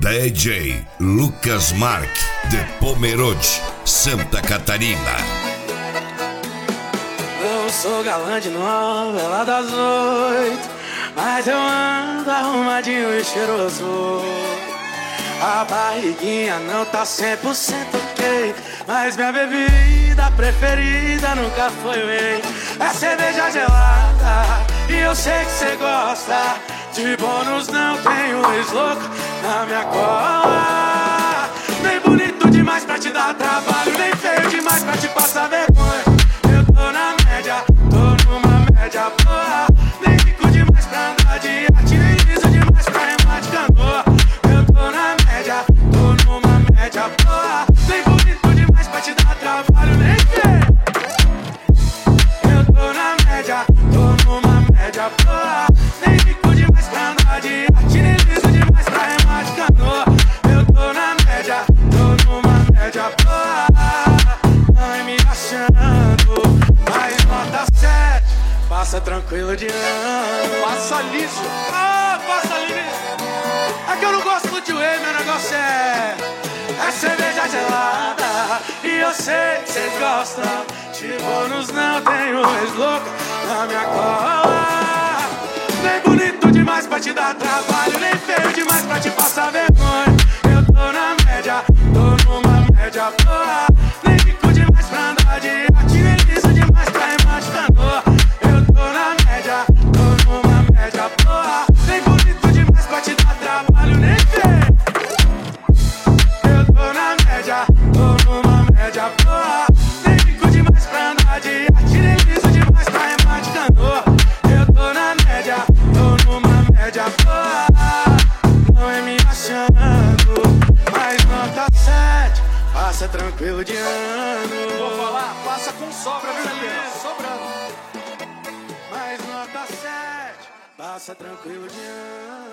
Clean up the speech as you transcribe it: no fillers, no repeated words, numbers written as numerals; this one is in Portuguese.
DJ Lucas Mark, de Pomerode, Santa Catarina. Eu sou galã de novela das 8, mas eu ando arrumadinho e cheiroso. A barriguinha não tá 100% ok, mas minha bebida preferida nunca foi whey. É cerveja gelada e eu sei que cê gosta. De bônus não tenho ex-louco na minha cola. Nem bonito demais pra te dar trabalho, nem feio demais pra te passar vergonha. Eu tô na média, tô numa média boa. Nem rico demais pra andar de iate, nem liso demais pra remar de canoa. Eu tô na média, tô numa média boa. Nem bonito demais pra te dar trabalho, nem feio. Eu tô na média, tô numa média boa. Nem rico demais pra andar de iate, nem liso demais pra remar de canoa. Eu tô na média, tô numa média boa. Não é me achando, mas nota 7. Passa tranquilo de ano. Passa liso. Ah, passa liso. É que eu não gosto de whey, meu negócio é cerveja gelada. E eu sei que cês gostam. De bônus não tenho ex-louca na minha cola. Nem bonito demais pra te dar trabalho, nem feio demais pra te passar vergonha. Eu tô na média, tô numa média boa. Nem rico demais pra andar de iate, nem liso demais pra remar de canoa. Eu tô na média, tô numa média boa. Nem bonito demais pra te dar trabalho, nem feio. Eu tô na média, tô numa média boa. Nem rico demais pra andar de iate, nem liso demais pra remar de canoa. Eu tô na média, tô numa média boa. Não é me achando, mas nota 7. Passa tranquilo de ano. Vou falar, passa com sobra, viu, Juliano? Sobrando. Mas nota 7. Passa tranquilo de ano.